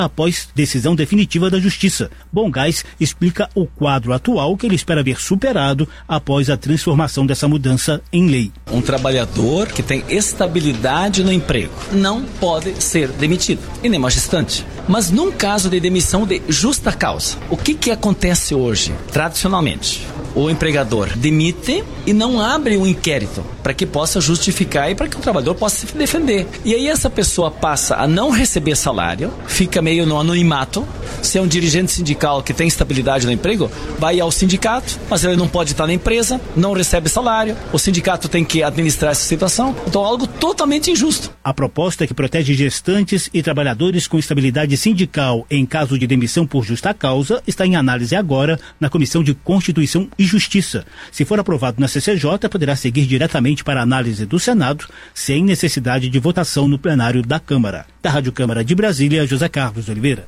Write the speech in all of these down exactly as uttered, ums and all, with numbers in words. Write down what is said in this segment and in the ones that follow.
após decisão definitiva da Justiça. Bongás explica o quadro atual que ele espera ver superado após a transformação dessa mudança em lei. Um trabalhador que tem estabilidade no emprego não pode ser demitido, e nem mais distante. Mas num caso de demissão de justa causa, o que que acontece hoje, tradicionalmente? O empregador demite e não abre um inquérito para que possa justificar e para que o trabalhador possa se defender. E aí essa pessoa passa a não receber salário, fica meio no anonimato. Se é um dirigente sindical que tem estabilidade no emprego, vai ao sindicato, mas ele não pode estar na empresa, não recebe salário, o sindicato tem que administrar essa situação. Então, algo totalmente injusto. A proposta que protege gestantes e trabalhadores com estabilidade sindical em caso de demissão por justa causa está em análise agora na Comissão de Constituição e Justiça. Se for aprovado na C C J, poderá seguir diretamente para a análise do Senado, sem necessidade de votação no plenário da Câmara. Da Rádio Câmara de Brasília, José Carlos Oliveira.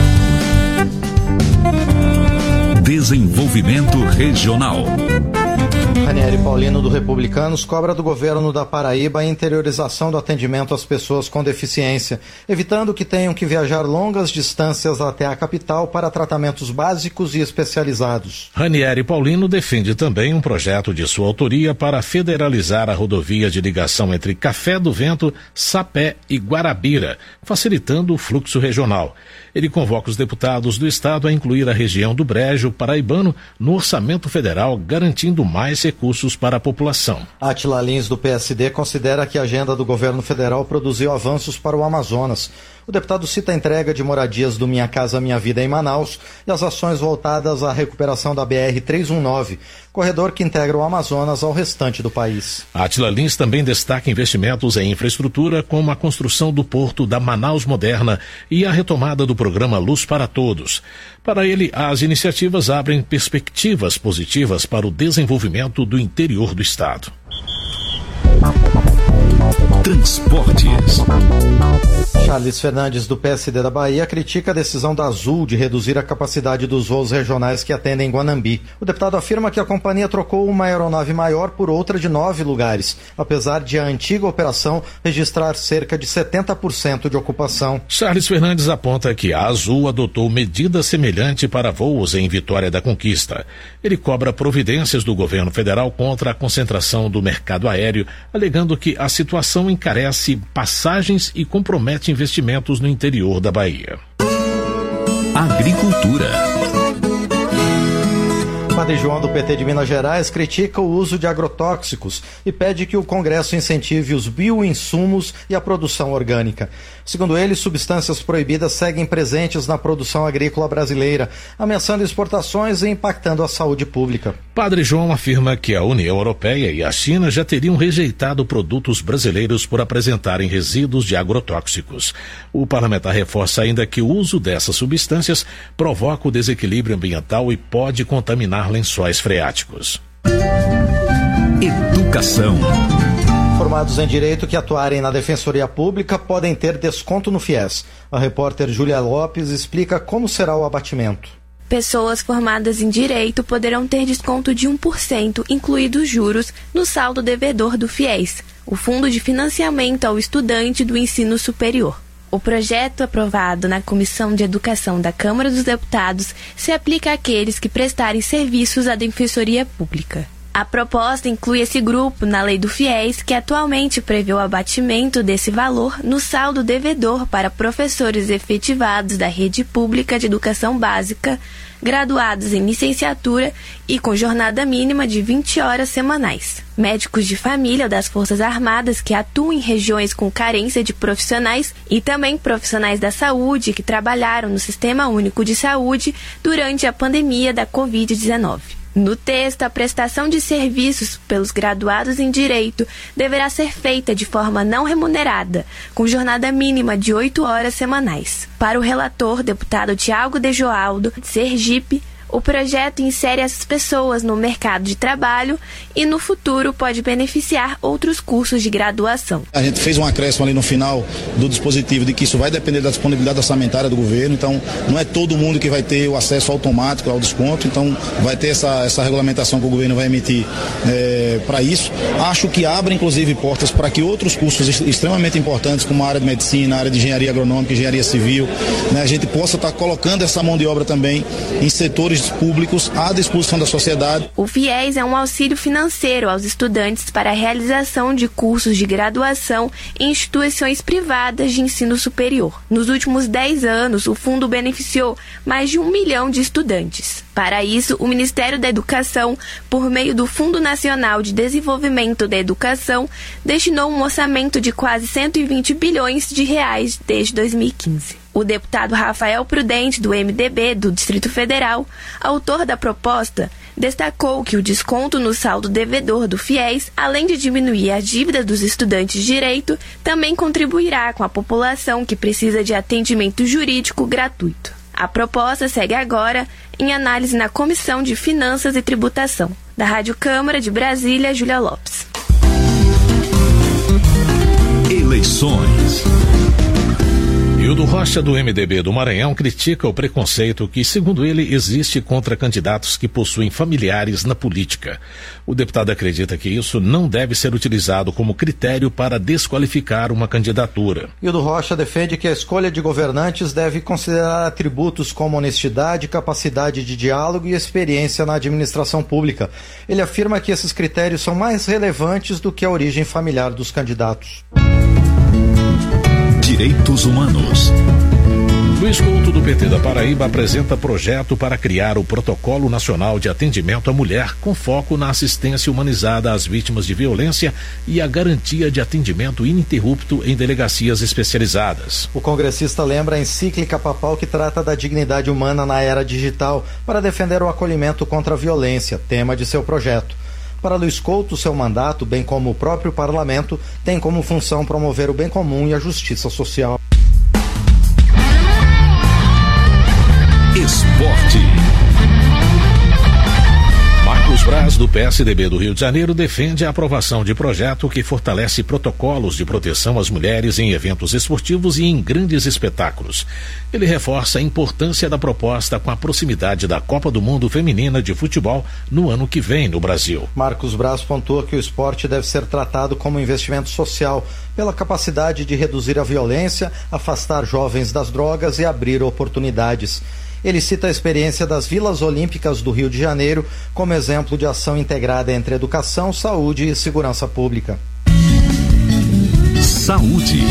Desenvolvimento Regional. Ranieri Paulino, do Republicanos, cobra do governo da Paraíba a interiorização do atendimento às pessoas com deficiência, evitando que tenham que viajar longas distâncias até a capital para tratamentos básicos e especializados. Ranieri Paulino defende também um projeto de sua autoria para federalizar a rodovia de ligação entre Café do Vento, Sapé e Guarabira, facilitando o fluxo regional. Ele convoca os deputados do estado a incluir a região do Brejo paraibano no orçamento federal, garantindo mais recursos para a população. Átila Lins, do P S D, considera que a agenda do governo federal produziu avanços para o Amazonas. O deputado cita a entrega de moradias do Minha Casa Minha Vida em Manaus e as ações voltadas à recuperação da B R trezentos e dezenove, corredor que integra o Amazonas ao restante do país. Átila Lins também destaca investimentos em infraestrutura, como a construção do porto da Manaus Moderna e a retomada do programa Luz para Todos. Para ele, as iniciativas abrem perspectivas positivas para o desenvolvimento do interior do estado. Transportes. Charles Fernandes, do P S D da Bahia, critica a decisão da Azul de reduzir a capacidade dos voos regionais que atendem Guanambi. O deputado afirma que a companhia trocou uma aeronave maior por outra de nove lugares, apesar de a antiga operação registrar cerca de setenta por cento de ocupação. Charles Fernandes aponta que a Azul adotou medida semelhante para voos em Vitória da Conquista. Ele cobra providências do governo federal contra a concentração do mercado aéreo, alegando que a situação encarece passagens e compromete investimentos no interior da Bahia. Agricultura. Padre João, do P T de Minas Gerais, critica o uso de agrotóxicos e pede que o Congresso incentive os bioinsumos e a produção orgânica. Segundo ele, substâncias proibidas seguem presentes na produção agrícola brasileira, ameaçando exportações e impactando a saúde pública. Padre João afirma que a União Europeia e a China já teriam rejeitado produtos brasileiros por apresentarem resíduos de agrotóxicos. O parlamentar reforça ainda que o uso dessas substâncias provoca o desequilíbrio ambiental e pode contaminar lençóis freáticos. Educação. Formados em Direito que atuarem na Defensoria Pública podem ter desconto no FIES. A repórter Júlia Lopes explica como será o abatimento. Pessoas formadas em Direito poderão ter desconto de um por cento, incluídos juros, no saldo devedor do FIES, o Fundo de Financiamento ao Estudante do Ensino Superior. O projeto aprovado na Comissão de Educação da Câmara dos Deputados se aplica àqueles que prestarem serviços à Defensoria Pública. A proposta inclui esse grupo na Lei do FIES, que atualmente prevê o abatimento desse valor no saldo devedor para professores efetivados da rede pública de educação básica, graduados em licenciatura e com jornada mínima de vinte horas semanais. Médicos de família das Forças Armadas que atuam em regiões com carência de profissionais e também profissionais da saúde que trabalharam no Sistema Único de Saúde durante a pandemia da covid dezenove. No texto, a prestação de serviços pelos graduados em Direito deverá ser feita de forma não remunerada, com jornada mínima de oito horas semanais. Para o relator, deputado Tiago de Joaldo, de Sergipe, O projeto insere essas pessoas no mercado de trabalho e, no futuro, pode beneficiar outros cursos de graduação. A gente fez um acréscimo ali no final do dispositivo de que isso vai depender da disponibilidade orçamentária do governo, então não é todo mundo que vai ter o acesso automático ao desconto, então vai ter essa, essa regulamentação que o governo vai emitir é, para isso. Acho que abre, inclusive, portas para que outros cursos extremamente importantes, como a área de medicina, a área de engenharia agronômica, engenharia civil, né, a gente possa estar colocando essa mão de obra também em setores públicos à disposição da sociedade. O FIES é um auxílio financeiro aos estudantes para a realização de cursos de graduação em instituições privadas de ensino superior. Nos últimos dez anos, o fundo beneficiou mais de um milhão de estudantes. Para isso, o Ministério da Educação, por meio do Fundo Nacional de Desenvolvimento da Educação, destinou um orçamento de quase cento e vinte bilhões de reais desde dois mil e quinze. O deputado Rafael Prudente, do M D B do Distrito Federal, autor da proposta, destacou que o desconto no saldo devedor do FIES, além de diminuir a dívida dos estudantes de direito, também contribuirá com a população que precisa de atendimento jurídico gratuito. A proposta segue agora em análise na Comissão de Finanças e Tributação. Da Rádio Câmara de Brasília, Júlia Lopes. Eleições. Hildo Rocha, do M D B do Maranhão, critica o preconceito que, segundo ele, existe contra candidatos que possuem familiares na política. O deputado acredita que isso não deve ser utilizado como critério para desqualificar uma candidatura. Hildo Rocha defende que a escolha de governantes deve considerar atributos como honestidade, capacidade de diálogo e experiência na administração pública. Ele afirma que esses critérios são mais relevantes do que a origem familiar dos candidatos. Direitos Humanos. Luiz Couto, do P T da Paraíba, apresenta projeto para criar o Protocolo Nacional de Atendimento à Mulher, com foco na assistência humanizada às vítimas de violência e a garantia de atendimento ininterrupto em delegacias especializadas. O congressista lembra a encíclica papal que trata da dignidade humana na era digital para defender o acolhimento contra a violência, tema de seu projeto. Para Luiz Couto, seu mandato, bem como o próprio parlamento, tem como função promover o bem comum e a justiça social. Esporte. Marcos Braz, do P S D B do Rio de Janeiro, defende a aprovação de projeto que fortalece protocolos de proteção às mulheres em eventos esportivos e em grandes espetáculos. Ele reforça a importância da proposta com a proximidade da Copa do Mundo Feminina de Futebol no ano que vem no Brasil. Marcos Braz pontua que o esporte deve ser tratado como investimento social, pela capacidade de reduzir a violência, afastar jovens das drogas e abrir oportunidades. Ele cita a experiência das Vilas Olímpicas do Rio de Janeiro como exemplo de ação integrada entre educação, saúde e segurança pública. Saúde.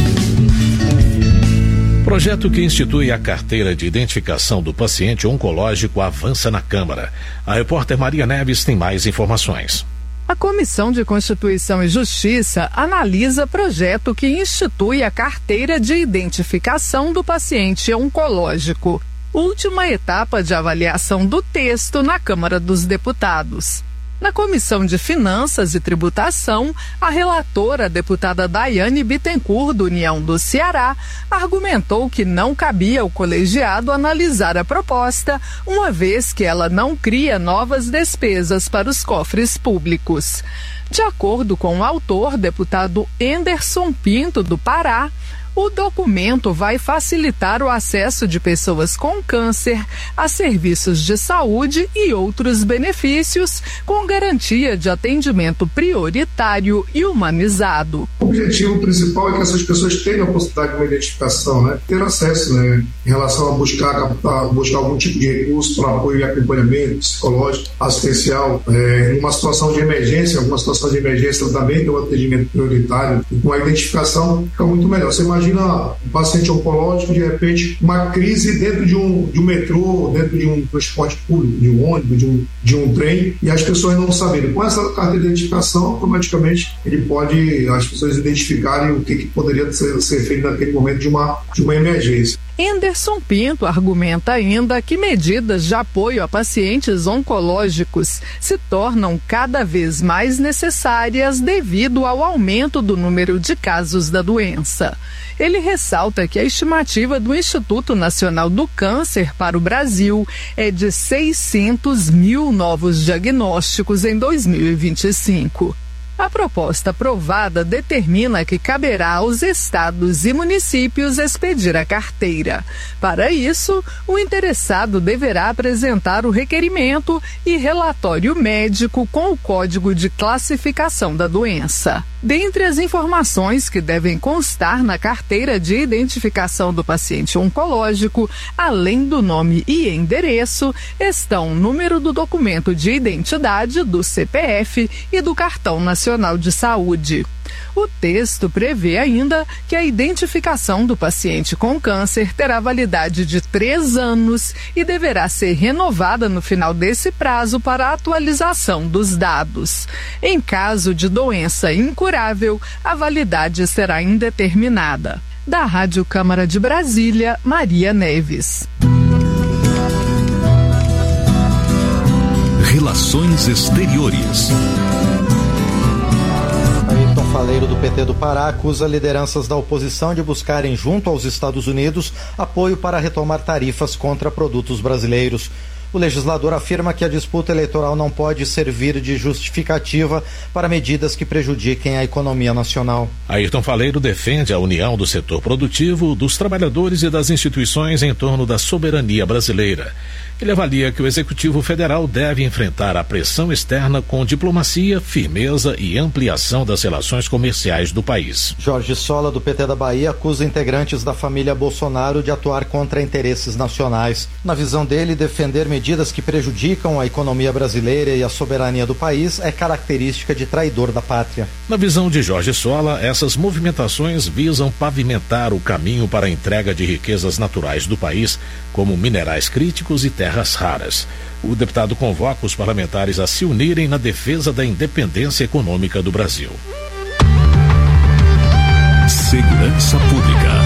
Projeto que institui a carteira de identificação do paciente oncológico avança na Câmara. A repórter Maria Neves tem mais informações. A Comissão de Constituição e Justiça analisa projeto que institui a carteira de identificação do paciente oncológico. Última etapa de avaliação do texto na Câmara dos Deputados. Na Comissão de Finanças e Tributação, a relatora, a deputada Daiane Bittencourt, do União do Ceará, argumentou que não cabia ao colegiado analisar a proposta, uma vez que ela não cria novas despesas para os cofres públicos. De acordo com o autor, deputado Enderson Pinto, do Pará, o documento vai facilitar o acesso de pessoas com câncer a serviços de saúde e outros benefícios, com garantia de atendimento prioritário e humanizado. O objetivo principal é que essas pessoas tenham a possibilidade de uma identificação, né? Ter acesso, né? Em relação a buscar, a buscar algum tipo de recurso para apoio e acompanhamento psicológico, assistencial, é, em uma situação de emergência, alguma situação de emergência também tem um atendimento prioritário, e com a identificação fica muito melhor. Você imagina um paciente oncológico, de repente, uma crise dentro de um, de um metrô, dentro de um transporte público, de um ônibus, de um, de um trem, e as pessoas não saberem. Com essa carta de identificação, automaticamente ele pode, as pessoas identificarem o que, que poderia ser, ser feito naquele momento de uma, de uma emergência. Anderson Pinto argumenta ainda que medidas de apoio a pacientes oncológicos se tornam cada vez mais necessárias devido ao aumento do número de casos da doença. Ele ressalta que a estimativa do Instituto Nacional do Câncer para o Brasil é de seiscentos mil novos diagnósticos em dois mil e vinte e cinco. A proposta aprovada determina que caberá aos estados e municípios expedir a carteira. Para isso, o interessado deverá apresentar o requerimento e relatório médico com o código de classificação da doença. Dentre as informações que devem constar na carteira de identificação do paciente oncológico, além do nome e endereço, estão o número do documento de identidade, do C P F e do Cartão Nacional de Saúde. O texto prevê ainda que a identificação do paciente com câncer terá validade de três anos e deverá ser renovada no final desse prazo para a atualização dos dados. Em caso de doença incurável, a validade será indeterminada. Da Rádio Câmara de Brasília, Maria Neves. Relações Exteriores. Ayrton Faleiro, do P T do Pará, acusa lideranças da oposição de buscarem, junto aos Estados Unidos, apoio para retomar tarifas contra produtos brasileiros. O legislador afirma que a disputa eleitoral não pode servir de justificativa para medidas que prejudiquem a economia nacional. Ayrton Faleiro defende a união do setor produtivo, dos trabalhadores e das instituições em torno da soberania brasileira. Ele avalia que o Executivo Federal deve enfrentar a pressão externa com diplomacia, firmeza e ampliação das relações comerciais do país. Jorge Sola, do P T da Bahia, acusa integrantes da família Bolsonaro de atuar contra interesses nacionais. Na visão dele, defender medidas que prejudicam a economia brasileira e a soberania do país é característica de traidor da pátria. Na visão de Jorge Sola, essas movimentações visam pavimentar o caminho para a entrega de riquezas naturais do país, como minerais críticos e terras raras. O deputado convoca os parlamentares a se unirem na defesa da independência econômica do Brasil. Segurança Pública.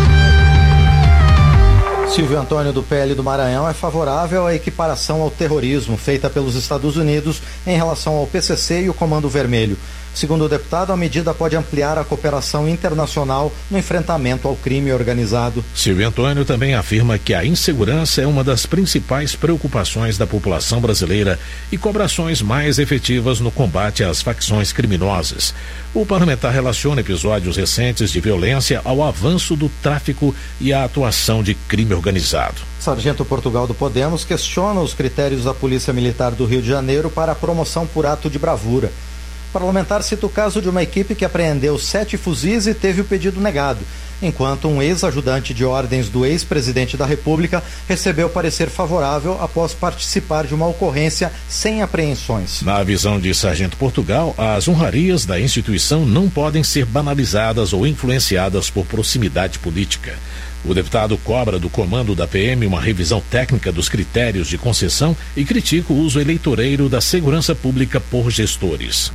Silvio Antônio, do P L do Maranhão, é favorável à equiparação ao terrorismo feita pelos Estados Unidos em relação ao P C C e o Comando Vermelho. Segundo o deputado, a medida pode ampliar a cooperação internacional no enfrentamento ao crime organizado. Silvio Antônio também afirma que a insegurança é uma das principais preocupações da população brasileira e cobra ações mais efetivas no combate às facções criminosas. O parlamentar relaciona episódios recentes de violência ao avanço do tráfico e à atuação de crime organizado. Sargento Portugal, do Podemos, questiona os critérios da Polícia Militar do Rio de Janeiro para a promoção por ato de bravura. O parlamentar cita o caso de uma equipe que apreendeu sete fuzis e teve o pedido negado, enquanto um ex-ajudante de ordens do ex-presidente da República recebeu parecer favorável após participar de uma ocorrência sem apreensões. Na visão de Sargento Portugal, as honrarias da instituição não podem ser banalizadas ou influenciadas por proximidade política. O deputado cobra do comando da P M uma revisão técnica dos critérios de concessão e critica o uso eleitoreiro da segurança pública por gestores.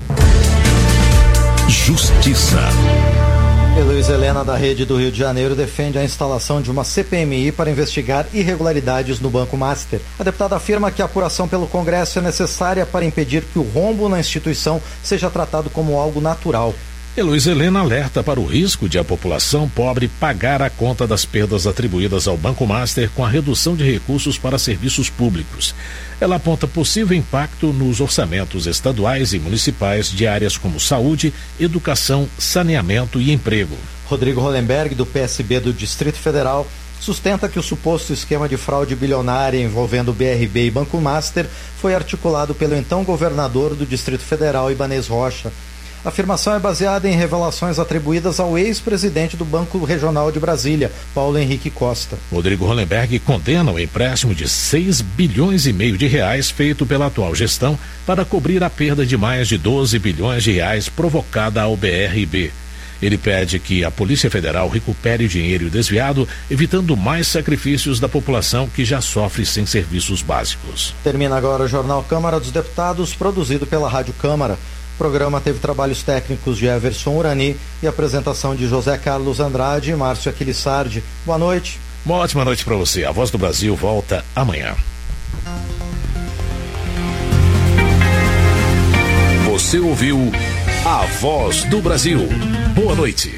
Justiça. Heloísa Helena, da Rede do Rio de Janeiro, defende a instalação de uma C P M I para investigar irregularidades no Banco Master. A deputada afirma que a apuração pelo Congresso é necessária para impedir que o rombo na instituição seja tratado como algo natural. Heloísa Helena alerta para o risco de a população pobre pagar a conta das perdas atribuídas ao Banco Master com a redução de recursos para serviços públicos. Ela aponta possível impacto nos orçamentos estaduais e municipais de áreas como saúde, educação, saneamento e emprego. Rodrigo Hollenberg, do P S B do Distrito Federal, sustenta que o suposto esquema de fraude bilionária envolvendo B R B e Banco Master foi articulado pelo então governador do Distrito Federal, Ibanez Rocha. A afirmação é baseada em revelações atribuídas ao ex-presidente do Banco Regional de Brasília, Paulo Henrique Costa. Rodrigo Hollenberg condena o empréstimo de seis bilhões e meio de reais feito pela atual gestão para cobrir a perda de mais de doze bilhões de reais provocada ao B R B. Ele pede que a Polícia Federal recupere o dinheiro desviado, evitando mais sacrifícios da população que já sofre sem serviços básicos. Termina agora o Jornal Câmara dos Deputados, produzido pela Rádio Câmara. O programa teve trabalhos técnicos de Everson Urani e apresentação de José Carlos Andrade e Márcio Aquilissardi. Boa noite Uma ótima noite para você. A Voz do Brasil volta amanhã. Você ouviu A Voz do Brasil. Boa noite.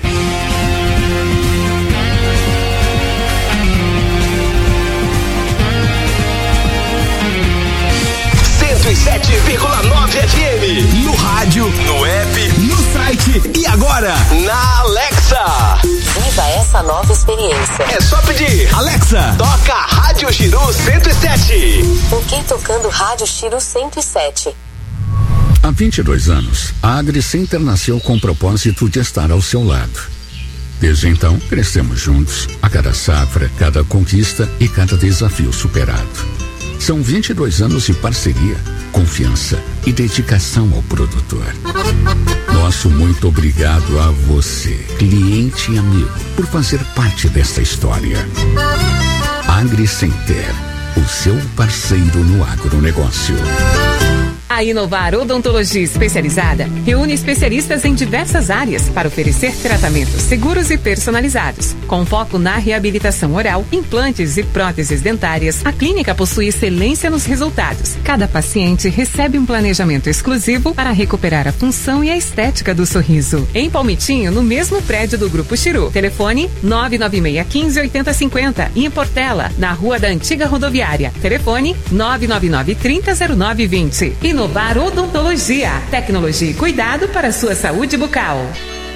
cento e sete vírgula nove F M. No rádio, no app, no site e agora na Alexa. Viva essa nova experiência. É só pedir: Alexa, toca Rádio Chiru cento e sete. Ok, tocando Rádio Chiru cento e sete. Há vinte e dois anos, a AgriCenter nasceu com o propósito de estar ao seu lado. Desde então, crescemos juntos, a cada safra, cada conquista e cada desafio superado. São vinte e dois anos de parceria, confiança e dedicação ao produtor. Nosso muito obrigado a você, cliente e amigo, por fazer parte desta história. AgriCenter, o seu parceiro no agronegócio. A Inovar Odontologia Especializada reúne especialistas em diversas áreas para oferecer tratamentos seguros e personalizados. Com foco na reabilitação oral, implantes e próteses dentárias, a clínica possui excelência nos resultados. Cada paciente recebe um planejamento exclusivo para recuperar a função e a estética do sorriso. Em Palmitinho, no mesmo prédio do Grupo Chiru. Telefone nove nove seis um cinco oito zero cinco zero. E em Portela, na Rua da Antiga Rodoviária. Telefone nove nove nove três zero zero nove dois zero. Inovar Odontologia, tecnologia e cuidado para a sua saúde bucal.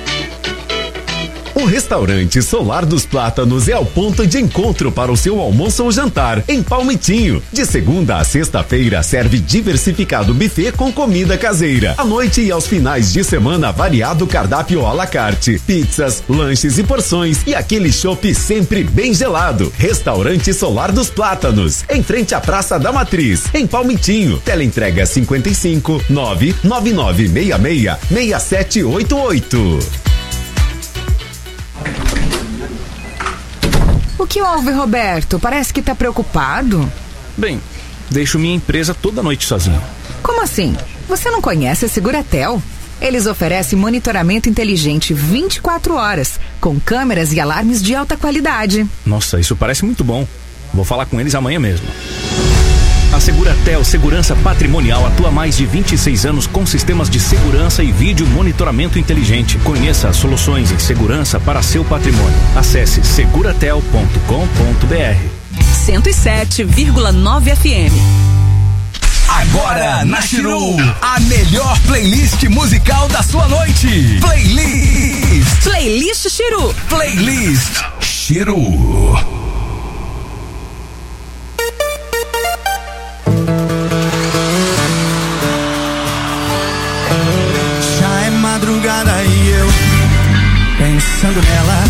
O restaurante Solar dos Plátanos é o ponto de encontro para o seu almoço ou jantar em Palmitinho. De segunda a sexta-feira serve diversificado buffet com comida caseira. À noite e aos finais de semana variado cardápio à la carte, pizzas, lanches e porções e aquele chopp sempre bem gelado. Restaurante Solar dos Plátanos, em frente à Praça da Matriz, em Palmitinho. Teleentrega cinquenta e cinco, nove nove nove seis seis, seis sete oito oito. O que houve, Roberto? Parece que tá preocupado. Bem, deixo minha empresa toda noite sozinho. Como assim? Você não conhece a Seguratel? Eles oferecem monitoramento inteligente vinte e quatro horas, com câmeras e alarmes de alta qualidade. Nossa, isso parece muito bom. Vou falar com eles amanhã mesmo. A Seguratel Segurança Patrimonial atua há mais de vinte e seis anos com sistemas de segurança e vídeo monitoramento inteligente. Conheça as soluções em segurança para seu patrimônio. Acesse seguratel ponto com ponto b r. cento e sete vírgula nove F M. Agora na Chiru, a melhor playlist musical da sua noite. Playlist. Playlist Chiru. Playlist Chiru. Madrugada e eu pensando nela.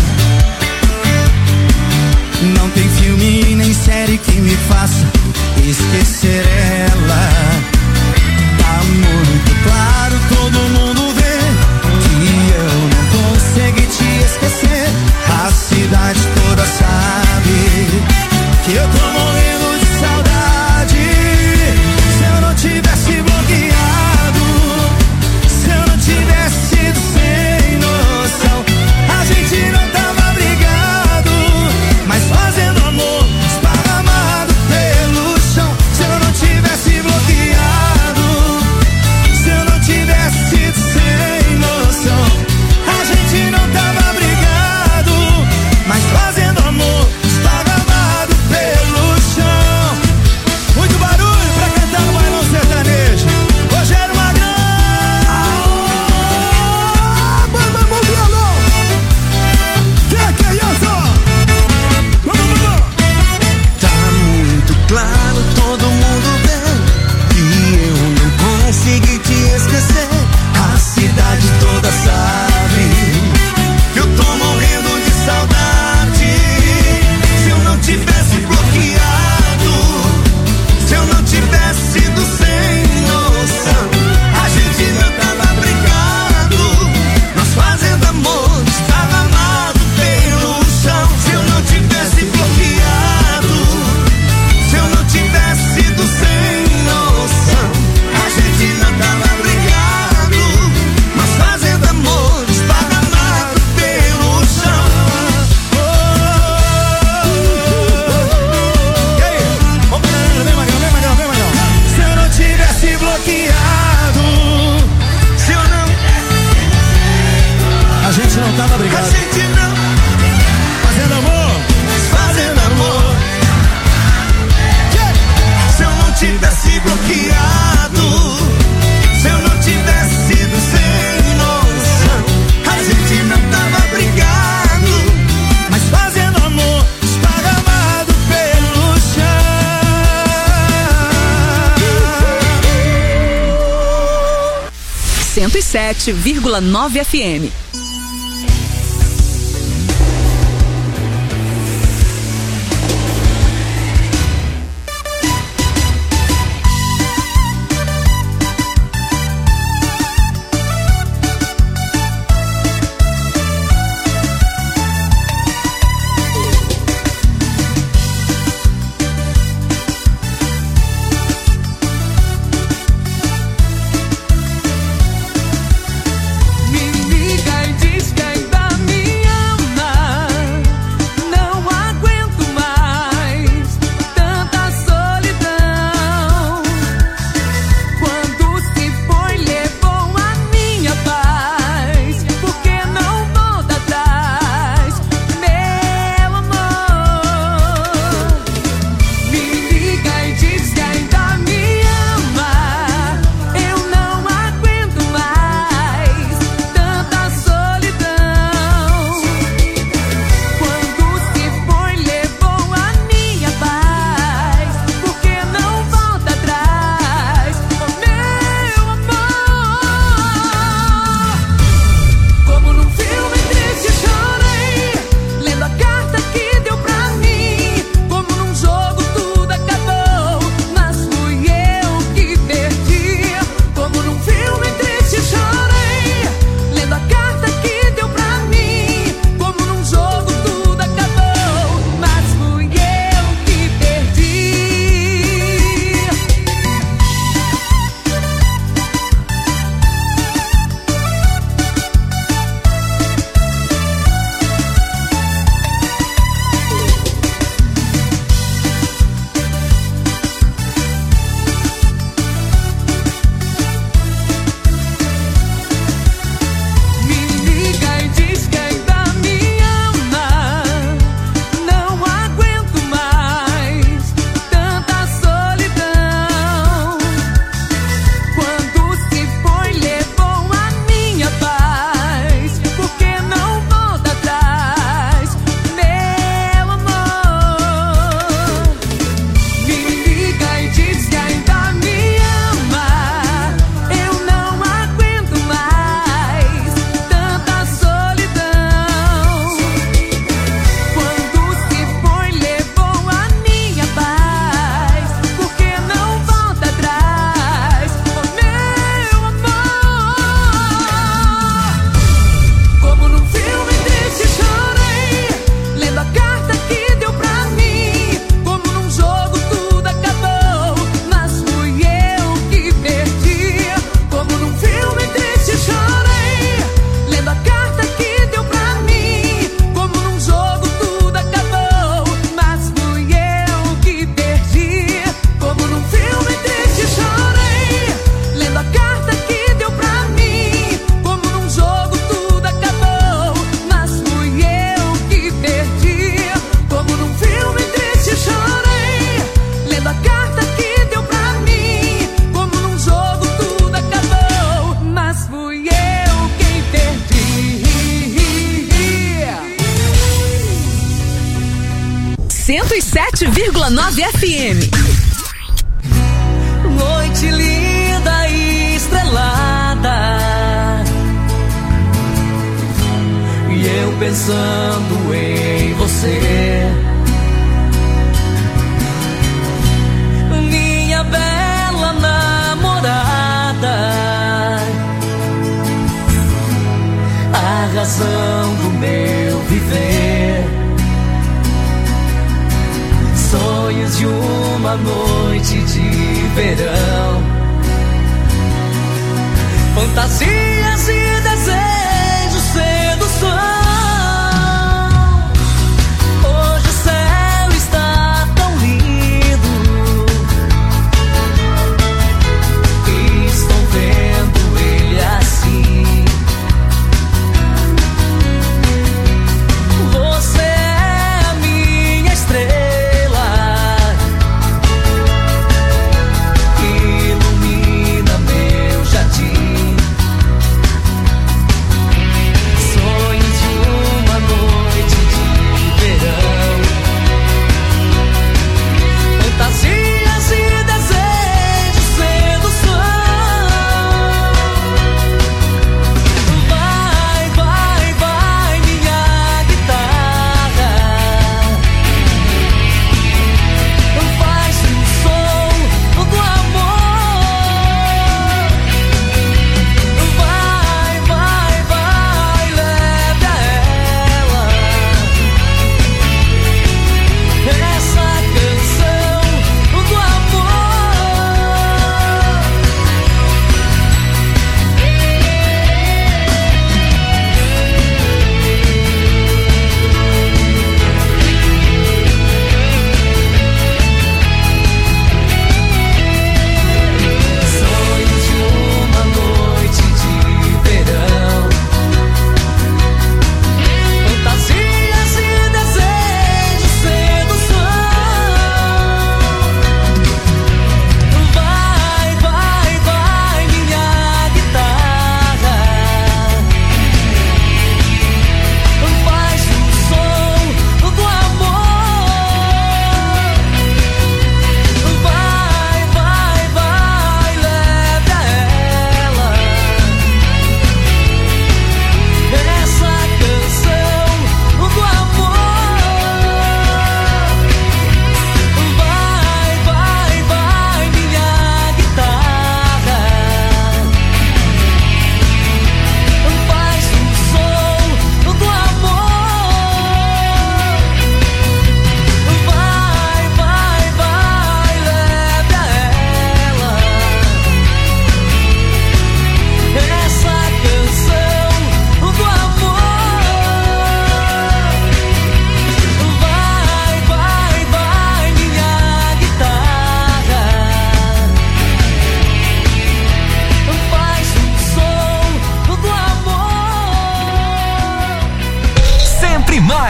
Não tem filme nem série que me faça esquecer ela. Tá muito claro, todo mundo vê que eu não consegui te esquecer. A cidade toda sabe que eu tô morrendo de saudade. Se eu não tivesse bloqueado, se eu não tivesse sido sem noção, a gente não tava brigado, mas fazendo amor esparramado pelo chão. Se eu não tivesse bloqueado, se eu não tivesse sido sem noção, a gente não tava brigado, mas fazendo amor esparramado pelo chão. cento e sete vírgula nove F M. cento e sete vírgula nove F M. Noite linda e estrelada, e eu pensando em você, minha bela namorada, a razão do meu viver. Sonhos de uma noite de verão, fantasias e desejos, sedução. Hoje o céu está tão lindo, e estou vendo ele assim. Você é a minha estrela,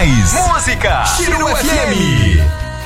mais música. Chiru F M.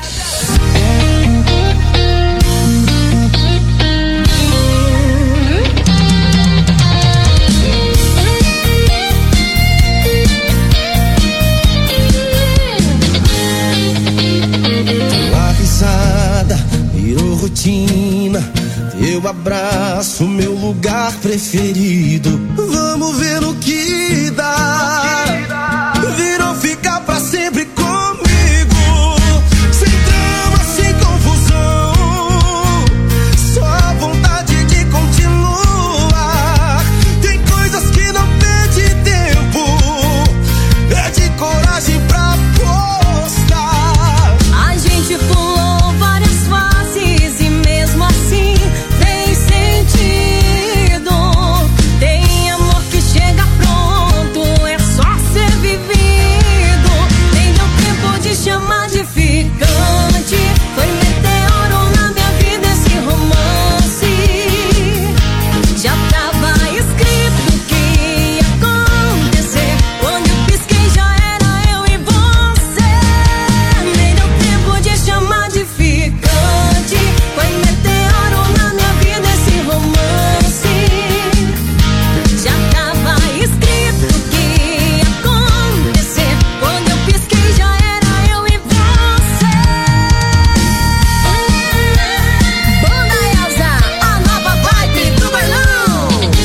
Tua risada virou rotina, teu abraço, meu lugar preferido. Vamos ver no que dá. Virou ficar pra sempre comigo, sem drama, sem confusão, só a vontade de continuar. Tem coisas que não perde tempo, perde coragem pra postar. A gente pulou várias fases e mesmo assim tem sentido. Tem amor que chega pronto, é só ser vivido. Nem deu tempo de chamar de ficante, foi meteoro na minha vida esse romance. Já tava escrito que ia acontecer, quando eu pisquei já era eu e você. Nem deu tempo de chamar de ficante, foi meteoro na minha vida esse romance. Já tava escrito que ia acontecer, quando eu pisquei já era eu e você. Banda Elza, a nova vibe do bailão.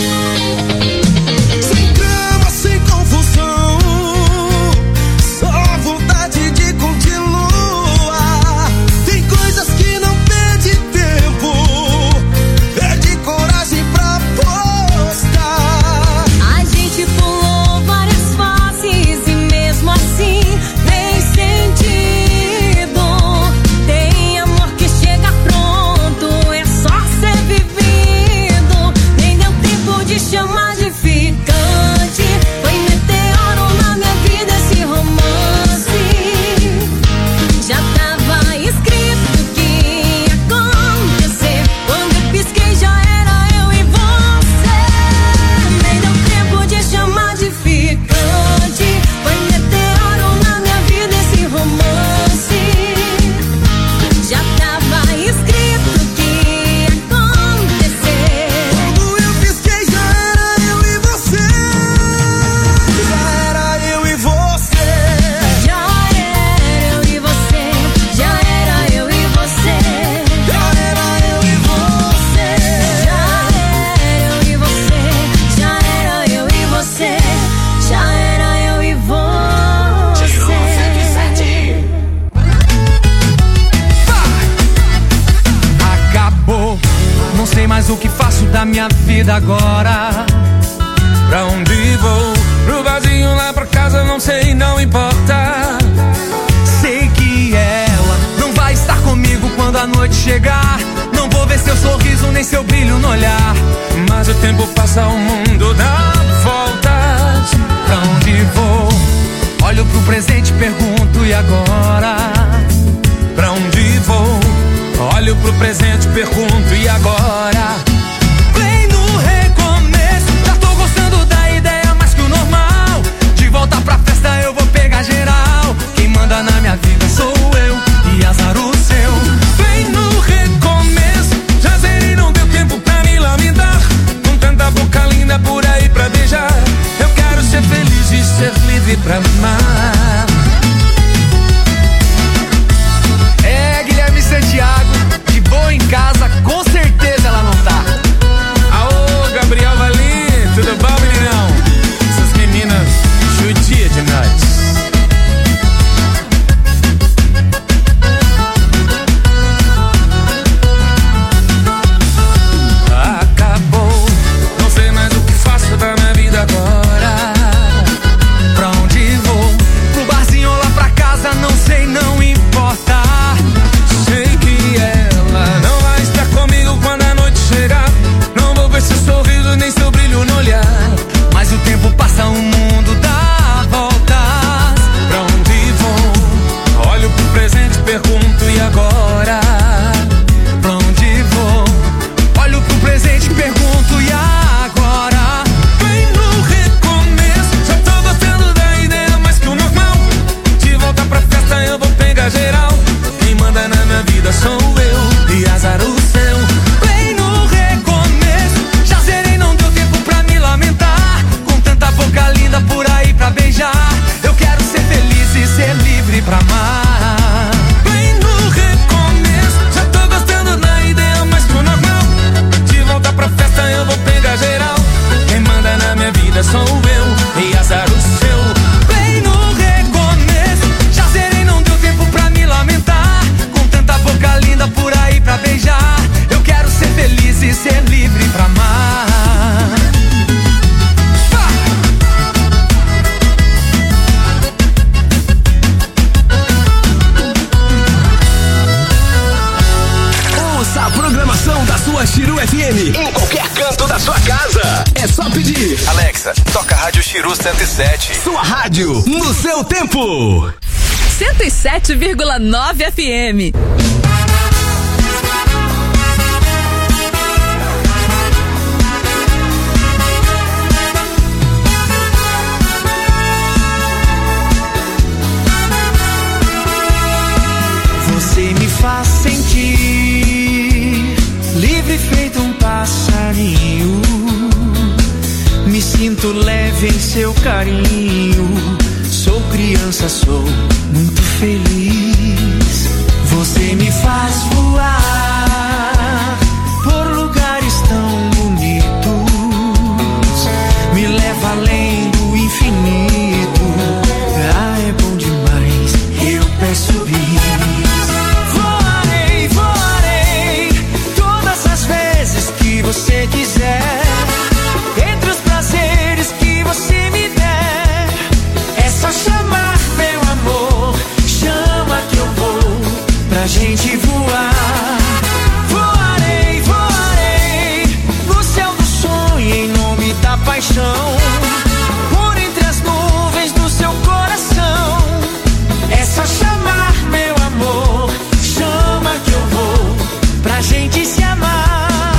Sem drama, sem confusão, só a vontade de continuar. Tem coisas que não perde tempo, perde coragem pra postar. A gente pulou várias fases e mesmo assim tem sentido. Tem amor que chega pronto, é só ser vivido. Nem deu tempo de chamar de ficante, foi meteoro na minha vida esse romance. Já tava escrito que ia acontecer, quando eu pisquei já era eu e você. Nem deu tempo de chamar de ficante, foi meteoro na minha vida esse romance. Já tava escrito que ia acontecer. Quando eu pisquei já era eu e você. Já era eu e você. Já era eu e você, já era eu e você. Já era eu e você. Já era eu e você, já era eu e você, já era eu e você. Acabou, não sei mais o que faço da minha vida agora. Pra onde vou? Pro vazio lá pra casa, não sei, não importa. Sei que ela não vai estar comigo quando a noite chegar. Não vou ver seu sorriso nem seu brilho no olhar. Mas o tempo passa, o mundo dá voltas. Pra onde vou? Olho pro presente, pergunto, e agora? Pra onde vou? Olho pro presente, pergunto, e agora? Vem no recomeço, já tô gostando da ideia mais que o normal. De volta pra festa eu vou pegar geral. Quem manda na minha vida sou eu, e azar o seu. Vem no recomeço, já zerei, não deu tempo pra me lamentar. Com tanta boca linda por aí pra beijar, eu quero ser feliz e ser livre pra amar. É Guilherme Santiago, de boa em casa, programação da sua Chiru F M em qualquer canto da sua casa. É só pedir. Alexa, toca a Rádio Chiru cento e sete. Sua rádio no seu tempo. cento e sete vírgula nove F M. Você me faz sentir livre feito um passarinho. Me sinto leve em seu carinho. Sou criança, sou muito feliz. Você me faz voar por lugares tão bonitos. Me leva além do infinito. Ah, é bom demais, eu peço bis. Voarei, voarei todas as vezes que você quiser. Entre os prazeres que você me der, é só chamar, meu amor. Chama que eu vou pra gente voar. Voarei, voarei no céu do sonho em nome da paixão. Por entre as nuvens do seu coração, é só chamar, meu amor. Chama que eu vou pra gente se amar.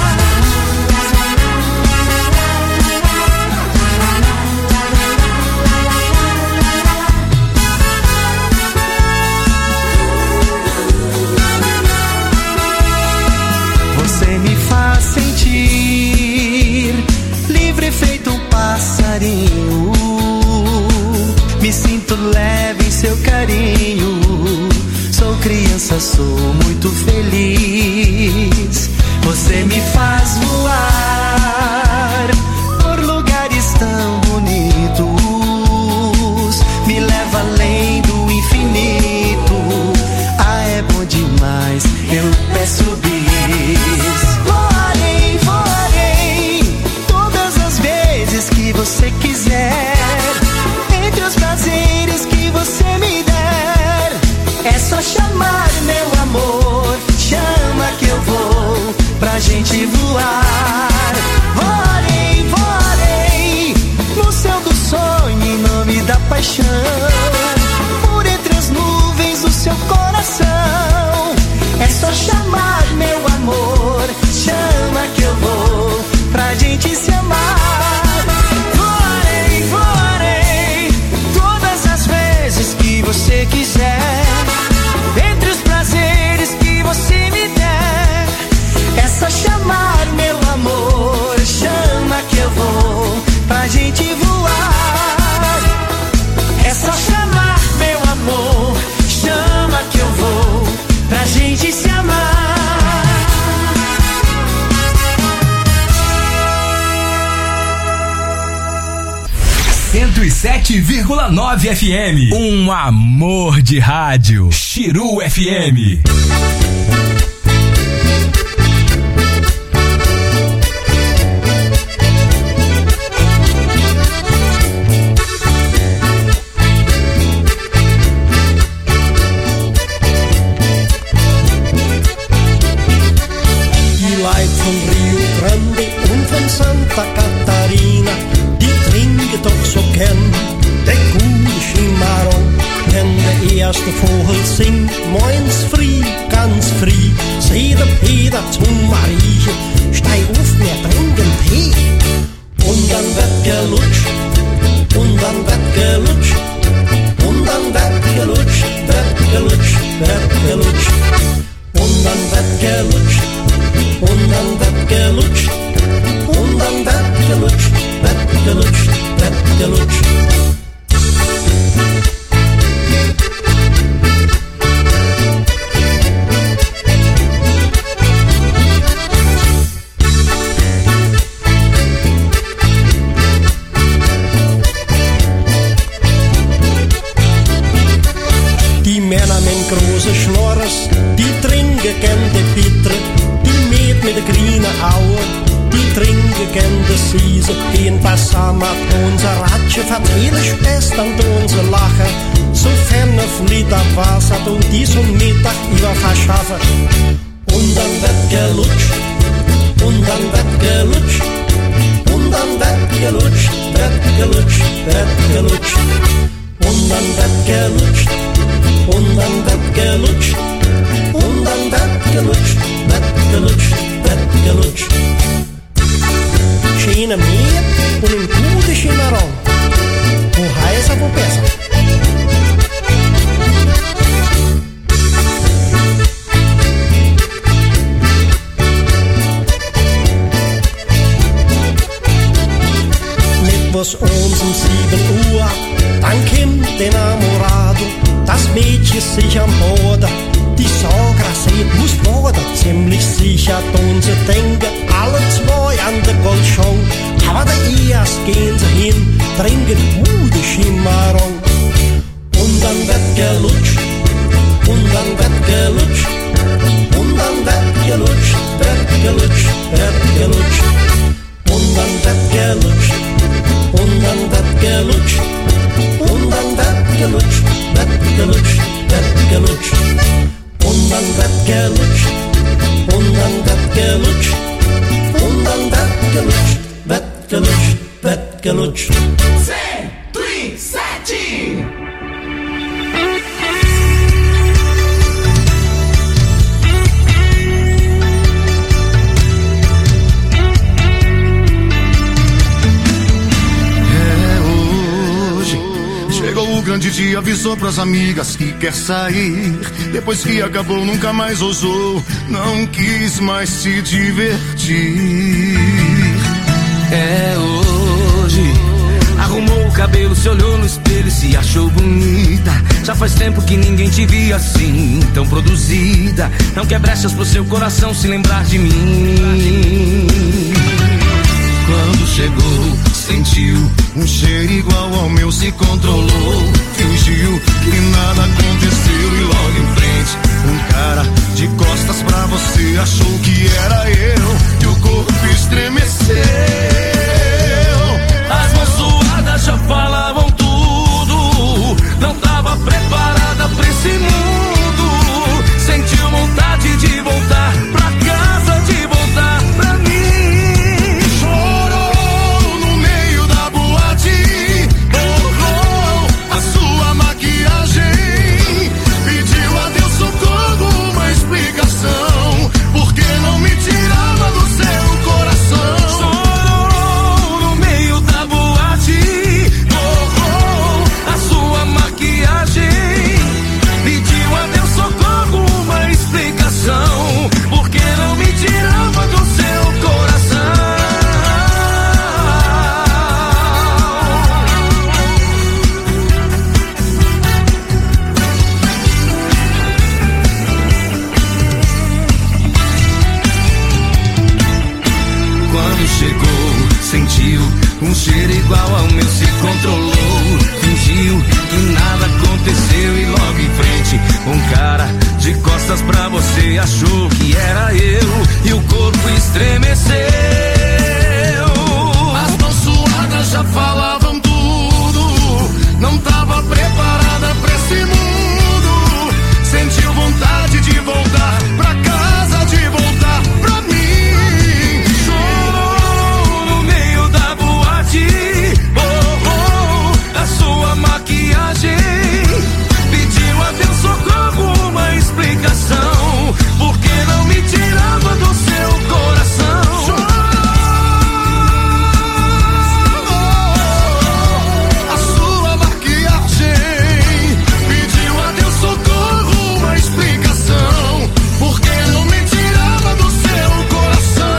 Feito um passarinho, me sinto leve em seu carinho. Sou criança, sou muito feliz. Você me faz voar por lugares tão bonitos. Me leva além do infinito. Ah, é bom demais, eu peço bis. Que você quiser, entre os prazeres que você me der, é só chamar, meu amor. Chama que eu vou pra gente voar. Voarei, voarei no céu do sonho em nome da paixão. Por entre as nuvens do seu coração, é só chamar, meu amor. Chama que eu vou pra gente se amar. Que você quiser, entre os prazeres que você me der, é só chamar, meu amor. Chama que eu vou pra gente voar. É só chamar, meu amor. Chama que eu vou pra gente se amar. cento e sete vírgula nove F M. Um amor de rádio. Chiru F M. Die Leute von Rio Grande und von Santa Catarina, die trinken doch so gern der gute Chimarrón. Wenn der erste Vogel singt, moins früh, ganz früh, seh der Peter zum Mariechen, steig auf, wir trinken Tee. Und dann wird gelutscht, und dann wird gelutscht, und dann wird gelutscht, wird gelutscht, wird gelutscht. Und dann wird gelutscht, und dann wird gelutscht, und dann wird gelutscht, wird gelutscht, wird gelutscht. Die Männer mit große Schnorres, die trinken gern de Bitter, die Met mit de grüne Aue, die trinken gern de Siese, die in Passama unser Ratsche verteilen Spest und unser Lachen, so ferne Flieder Wasser und die zum Mittag über verschaffen. Und dann wird gelutscht, wird gelutscht. Und dann wird gelutscht, wird gelutscht, wird gelutscht. Und dann wird gelutscht. Und dann wird gelutscht. Und dann wird gelutscht, wird gelutscht, wird gelutscht. Schöne Meer und ein guter Chimarrão. Wo heißer, wo besser. Mittwochs uns um sieben Uhr, dann kommt der Namorado, das Mädchen sich am Boden. Die Sogra sieht, muss worden, ziemlich sicher tun sie denken, alle zwei an der Goldshow. Aber da erst gehen sie hin, trinken gute Chimarrão. Und dann wird gelutscht, und dann wird gelutscht, und dann wird gelutscht, wird gelutscht, wird gelutscht. Und dann wird gelutscht, und dann wird gelutscht, und dann wird gelutscht, wird gelutscht, wird gelutscht. Und dann wird gelutscht, und dann wird gelutscht, und dann wird gelutscht, wird gelutscht, wird gelutscht. cento e sete. O grande dia avisou pras amigas que quer sair. Depois que acabou, nunca mais ousou. Não quis mais se divertir. É hoje. Arrumou o cabelo, se olhou no espelho e se achou bonita. Já faz tempo que ninguém te via assim, tão produzida. Não quer brechas pro seu coração se lembrar de mim. Quando chegou, sentiu um cheiro igual ao meu, se controlou, fingiu que nada aconteceu e logo em frente um cara de costas pra você achou que era eu e o corpo estremeceu. As mãos suadas já falavam tudo, não tava preparada pra esse mundo. Sentiu vontade de voltar pra casa, de voltar pra mim. Porque não me tirava do seu coração. Chorou no meio da boate, borrou a sua maquiagem, pediu a Deus socorro, uma explicação. Porque não me tirava do seu coração. Chegou, sentiu um cheiro igual ao meu, se controlou, fingiu que nada aconteceu e logo em frente um cara de costas pra você achou que era eu e o corpo estremeceu. As mãos suadas já falavam tudo, não tava preparada pra esse mundo. Sentiu vontade de voltar pra casa, de voltar pra mim. Borrou a sua maquiagem, pediu a Deus socorro, uma explicação. Porque não me tirava do seu coração. A sua maquiagem, pediu a Deus socorro, uma explicação. Porque não me tirava do seu coração.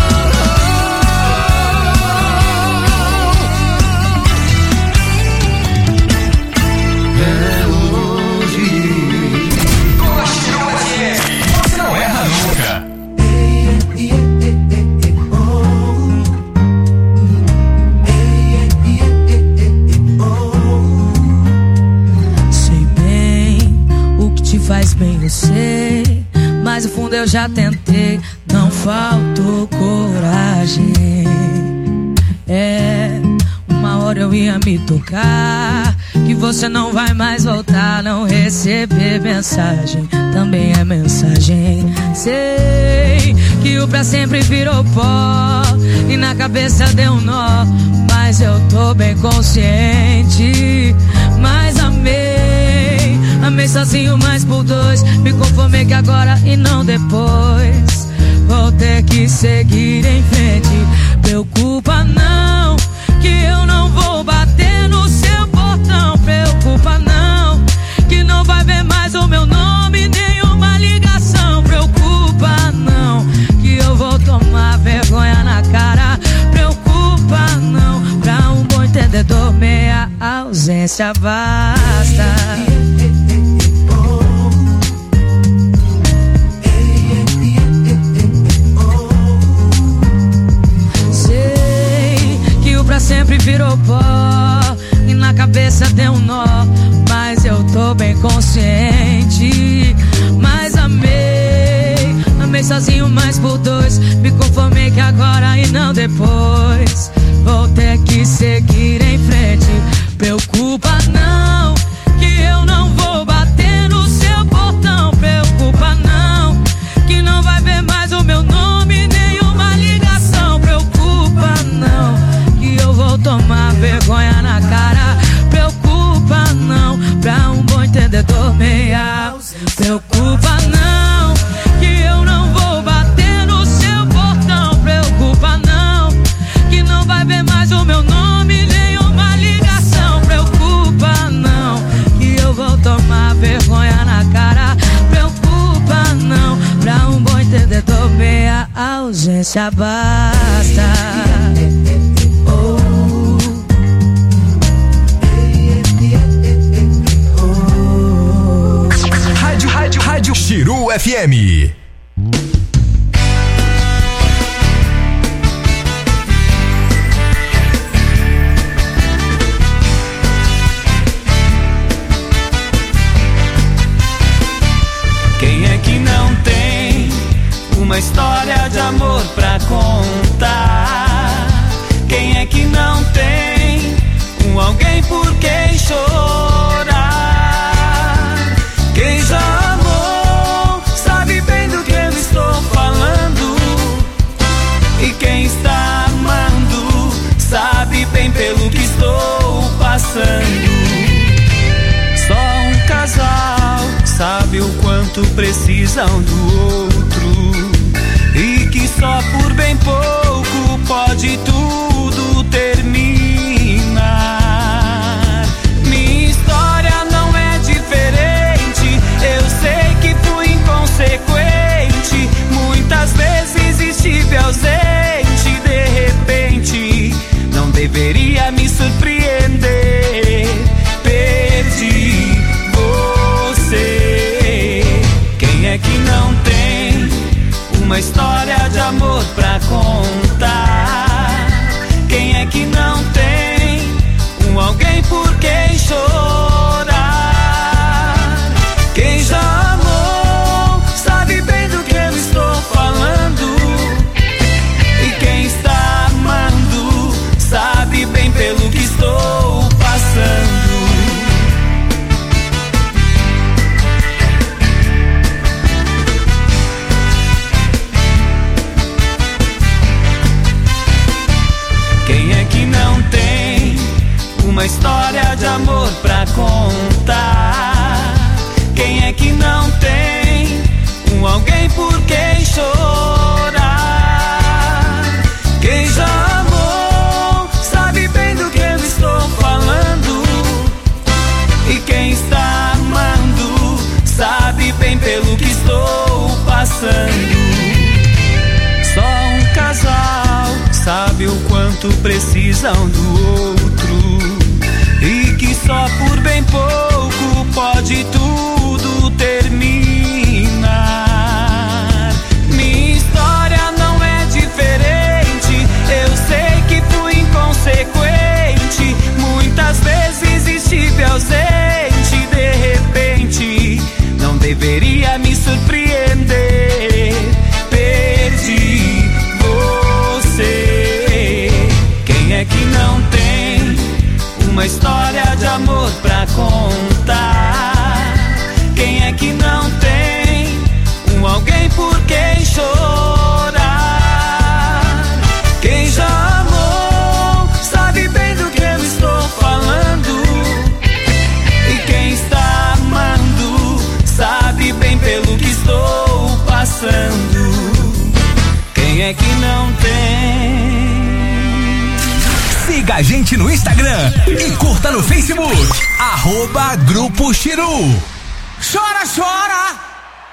Faz bem, eu sei, mas no fundo eu já tentei, não faltou coragem. É, uma hora eu ia me tocar, que você não vai mais voltar. Não receber mensagem, também é mensagem. Sei que o pra sempre virou pó e na cabeça deu um nó. Mas eu tô bem consciente, mas amei, amei sozinho, mas por dois. Me conformei que agora e não depois. Vou ter que seguir em frente. Preocupa não, que eu não vou bater no seu portão. Preocupa não, que não vai ver mais o meu nome, nenhuma ligação. Preocupa não, que eu vou tomar vergonha na cara. Preocupa não, pra um bom entendedor meia ausência basta. Sei que o pra sempre virou pó e na cabeça deu um nó. Mas eu tô bem consciente, mas amei, amei sozinho, mas por dois. Me conformei que agora e não depois. Vou ter que seguir em frente. Preocupa não, que eu não vou bater no seu portão. Preocupa não, que não vai ver mais o meu nome, nenhuma ligação. Preocupa não, que eu vou tomar vergonha na cara. Preocupa não, pra um bom entendedor meia. Preocupa não, que eu não vou bater no seu portão. Preocupa não, que não vai ver mais o meu nome, nenhuma ligação. Preocupa não, que eu vou tomar vergonha na cara. Preocupa não, pra um bom entendedor meia ausência basta. Rádio, rádio, rádio Chiru F M. Quem é que não tem uma história de amor pra contar? Quem é que não tem um alguém por quem chorar? Quem já amou sabe bem do que eu estou falando. E quem está amando sabe bem pelo que estou passando. Só um casal sabe o quanto precisam do outro, e que só por bem pouco pode tudo terminar. Minha história não é diferente, eu sei que fui inconsequente. Muitas vezes estive ausente, de repente não deveria me surpreender. Perdi você. Quem é que não tem uma história de amor pra contar? Quem é que não tem um alguém por quem chorar? Quem já amou sabe bem do que eu estou falando. E quem está amando sabe bem pelo que estou passando. Uma história de amor pra contar. Quem é que não tem um alguém por quem chorar? Quem já amou sabe bem do que eu estou falando. E quem está amando sabe bem pelo que estou passando. Só um casal sabe o quanto precisam do outro, e que só por bem pouco pode tudo terminar. Minha história não é diferente, eu sei que fui inconsequente. Muitas vezes estive ausente, de repente não deveria me surpreender. Perdi você. Quem é que não tem uma história de amor pra contar? quem é que não tem? Siga a gente no Instagram e curta no Facebook. Arroba Grupo Chiru. Chora, chora.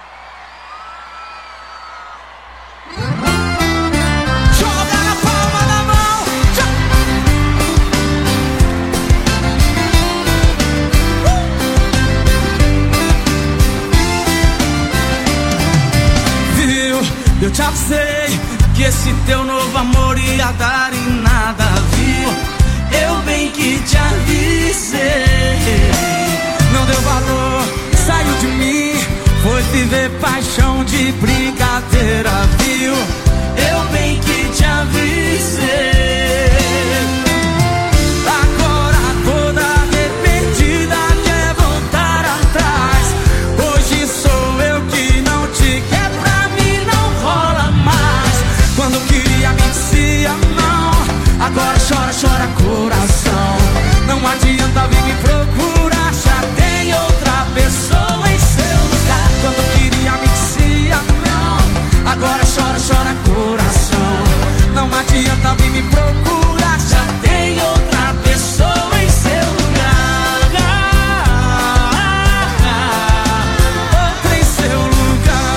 Eu te avisei que esse teu novo amor ia dar em nada, viu? Eu bem que te avisei. Não deu valor, saiu de mim, foi viver paixão de brincadeira, viu? Eu bem que te avisei. Agora toda arrependida quer voltar atrás. Hoje sou eu que não te quero. Quando queria me dizia não, agora chora, chora coração. Não adianta vir me procurar, já tem outra pessoa em seu lugar. Quando queria me dizia não, agora chora, chora coração. Não adianta vir me procurar, já tem outra pessoa em seu lugar. Outra em seu lugar.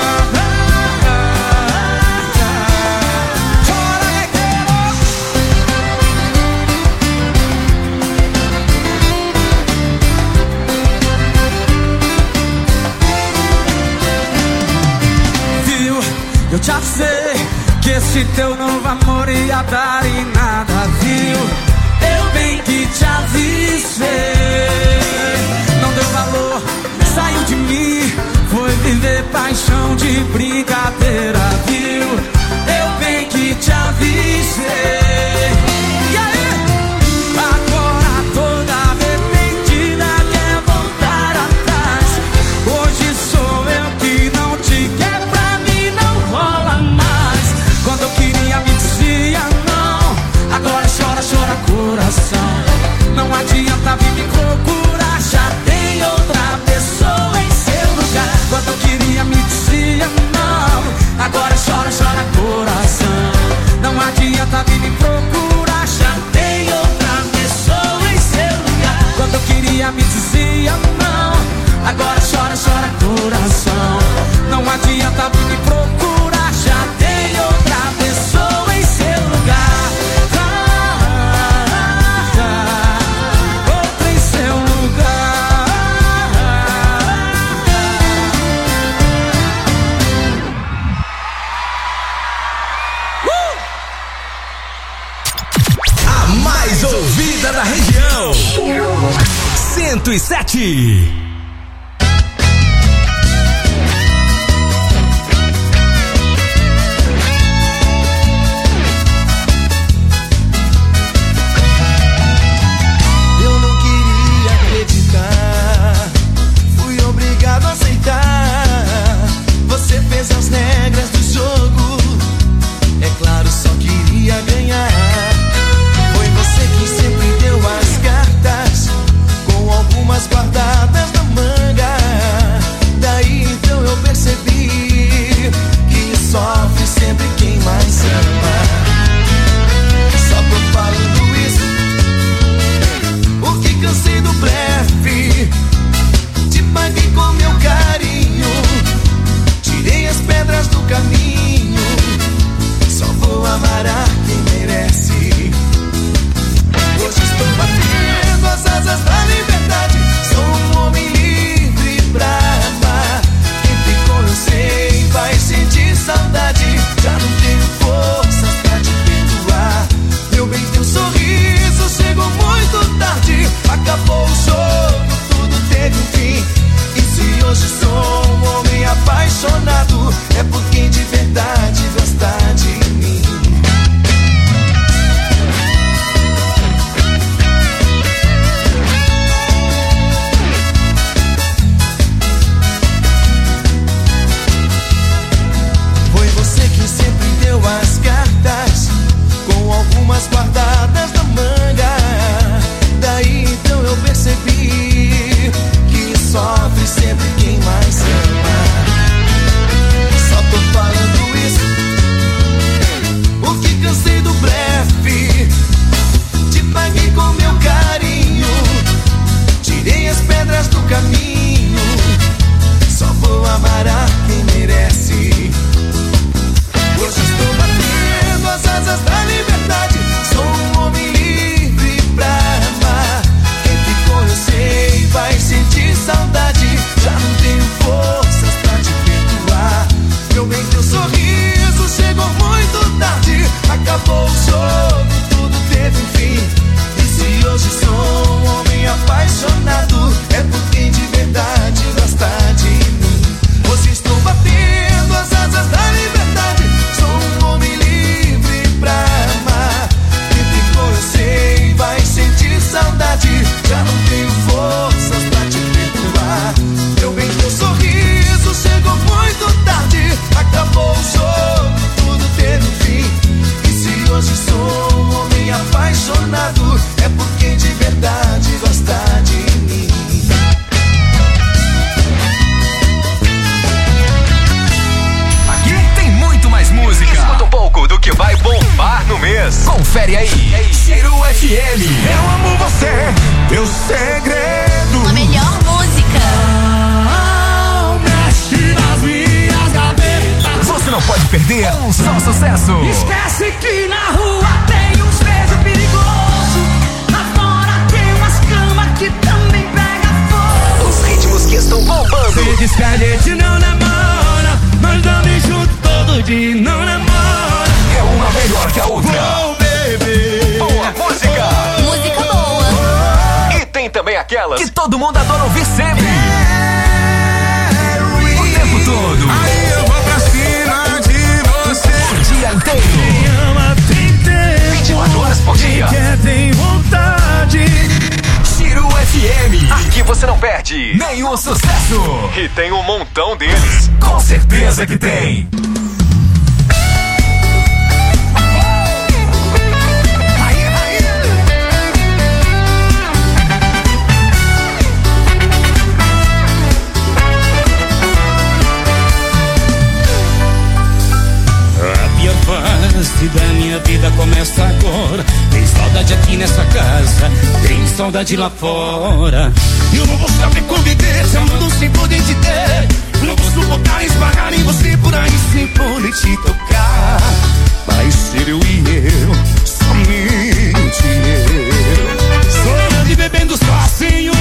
Eu te avisei que esse teu novo amor ia dar em nada, viu? Eu bem que te avisei. Não deu valor, saiu de mim, foi viver paixão de brincadeira, viu? Eu bem que te avisei. E aí? Agora toda arrependida quer voltar atrás. Hoje sou eu que não te quero. Rola mais. Quando eu queria me dizia não, agora chora, chora coração. Não adianta vir me procurar, já tem outra pessoa em seu lugar. Quando eu queria me dizia não, agora chora, chora coração. Não adianta vir me procurar, já tem outra pessoa em seu lugar. Quando eu queria me dizia não, agora chora, chora coração. Não adianta vir me procurar, já tem outra pessoa em seu lugar. Ah, ah, ah, outra em seu lugar. Uh! A mais ouvida da região, cento e sete. Você fez as regras do jogo, é claro, só queria ganhar. Foi você quem sempre deu as cartas, com algumas guardadas na manga. Daí então eu percebi que sofre sempre quem mais ama. Só tô falando isso porque cansei do blefe. Te paguei com meu carinho, tirei as pedras do caminho. Só vou amar a quem merece. Hoje estou batendo as asas da liberdade. Sou um homem livre pra amar. Quem ficou eu sei vai sentir saudade. Já não tenho forças pra te perdoar. Meu bem, teu sorriso chegou muito tarde. Acabou o jogo, tudo teve um fim. E se hoje sou um homem apaixonado, é por quem de verdade Confere aí. Ciro F M. Eu amo você, meu segredo. A melhor música. Ah, mexe nas minhas gavetas. Você não pode perder um só sucesso. Esquece que na rua tem uns beijos perigosos. Lá fora tem umas camas que também pega fogo. Os ritmos que estão bombando. Se diz que a gente não namora, mas dorme junto todo dia, não namora. É uma melhor que a outra. Oh, baby. Boa música. Música boa. E tem também aquelas que todo mundo adora ouvir sempre. O tempo todo. Aí eu vou pra cima de você. O dia inteiro. Quem ama tem tempo. vinte e quatro horas por dia. Quem quer tem vontade. Ciro F M. Aqui você não perde nenhum sucesso. E tem um montão deles. Com certeza que tem. Fase da minha vida começa agora. Tem saudade aqui nessa casa, tem saudade lá fora. Eu não vou saber conviver se amando sem poder te ter. Não vou suportar esbarrar em você por aí sem poder te tocar. Vai ser eu e eu, somente eu. Sonhando e bebendo sozinho.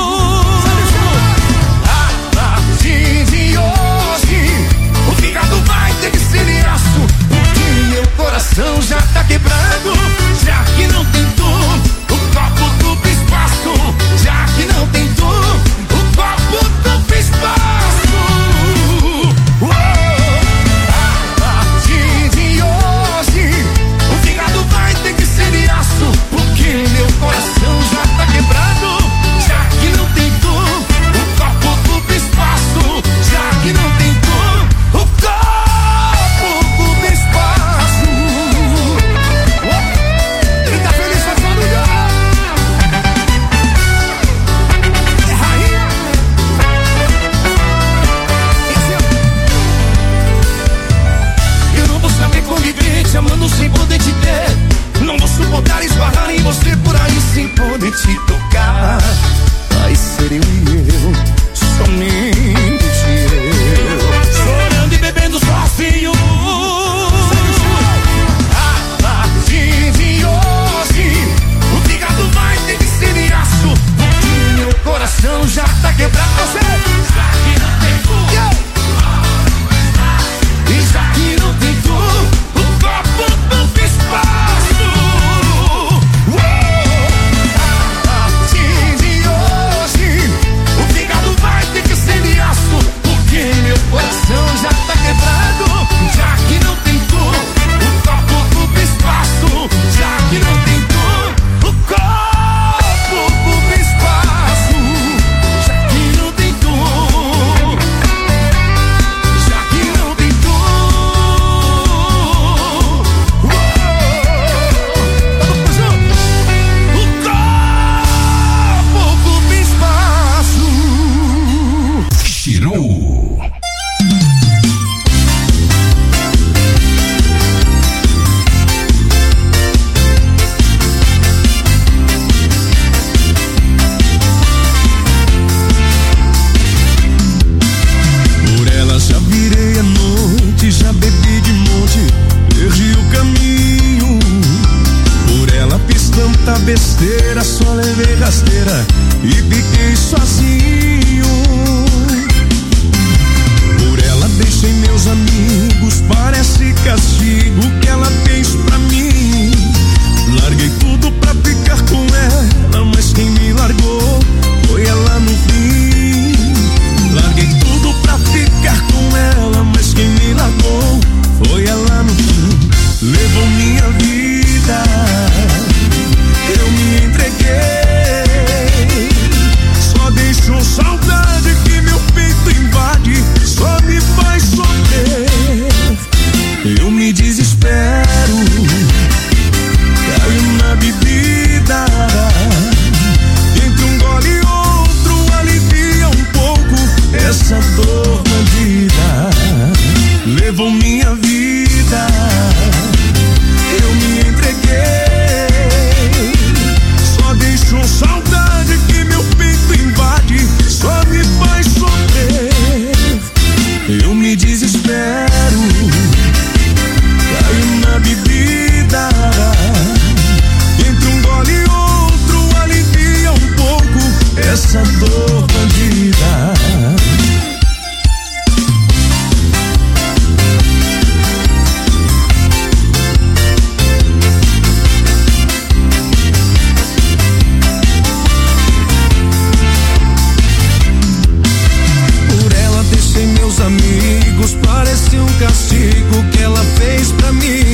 A partir de hoje, o fígado vai ter que ser aço. Meu coração já tá quebrado, já que não tem tu, o copo duplo espaço. Já que não tem tu, o copo duplo espaço. Oh, a partir de hoje, o fígado vai ter que ser aço. Porque meu coração já tá quebrado, já que não tem tu, o copo duplo espaço. Já que não tem tu, o copo amando sem poder te ter. Não vou suportar esbarrar em você por aí sem poder te tocar. Vai ser eu e eu, somente eu. Chorando e bebendo sozinho. A partir de hoje, o fígado vai ter que ser aço. Porque meu coração já tá quebrado. Já que não tem tu, yeah. E já que não tem tu, espaço. Oh, a partir de hoje, o fígado vai ter que ser aço. Porque meu coração já tá quebrado. Já que não tem tu, o copo ocupa espaço. Já que não tem tu, o copo ocupa espaço. Já que não tem tu, já que não tem tu. Por ela já virei a noite, já bebi de monte, perdi o caminho. Por ela fiz tanta besteira, só levei rasteira e fiquei sozinho. Por ela deixei meus amigos, parece castigo que ela fez pra mim. Larguei tudo pra ficar com ela, mas quem me largou foi ela no fim. Larguei tudo pra ficar com ela, mas quem me largou foi ela no fim. Levou minha vida, eu me entreguei. Só deixou saudade que meu peito invade, só me faz sofrer. Eu me desespero.